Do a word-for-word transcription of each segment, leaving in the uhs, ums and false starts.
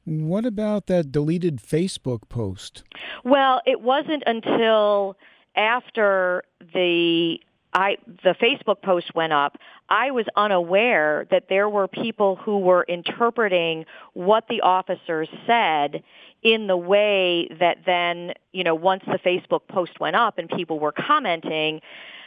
What about that deleted Facebook post? Well, it wasn't until after the I the Facebook post went up, I was unaware that there were people who were interpreting what the officers said in the way that then, you know, once the Facebook post went up and people were commenting,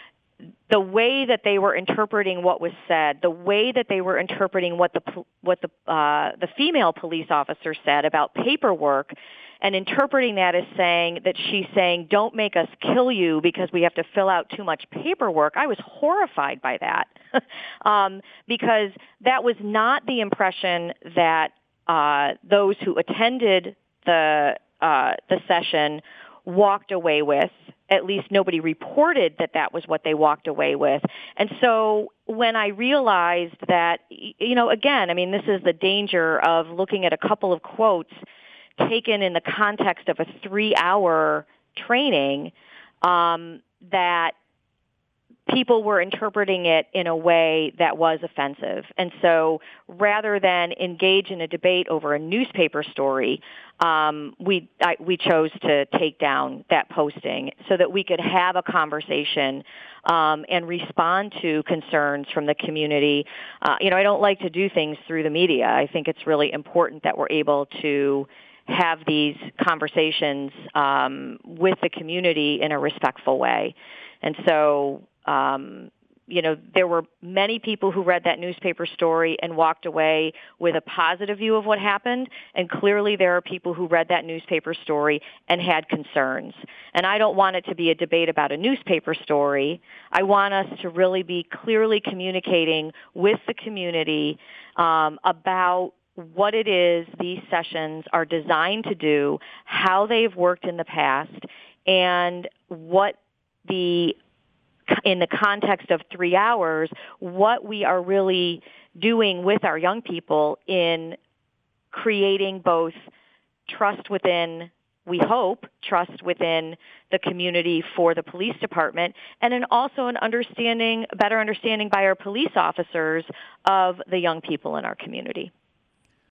the way that they were interpreting what was said, the way that they were interpreting what the what the uh, the female police officer said about paperwork, and interpreting that as saying that she's saying, "Don't make us kill you because we have to fill out too much paperwork." I was horrified by that um, because that was not the impression that uh, those who attended the uh, the session walked away with. At least nobody reported that that was what they walked away with. And so when I realized that, you know, again, I mean, this is the danger of looking at a couple of quotes taken in the context of a three-hour training, um, that people were interpreting it in a way that was offensive. And so rather than engage in a debate over a newspaper story, um, we I, we chose to take down that posting so that we could have a conversation um, and respond to concerns from the community. Uh, you know, I don't like to do things through the media. I think it's really important that we're able to have these conversations um, with the community in a respectful way. And so Um, you know, there were many people who read that newspaper story and walked away with a positive view of what happened, and clearly there are people who read that newspaper story and had concerns. And I don't want it to be a debate about a newspaper story. I want us to really be clearly communicating with the community um, about what it is these sessions are designed to do, how they've worked in the past, and what the in the context of three hours, what we are really doing with our young people in creating both trust within, we hope, trust within the community for the police department, and then also an understanding, better understanding by our police officers of the young people in our community.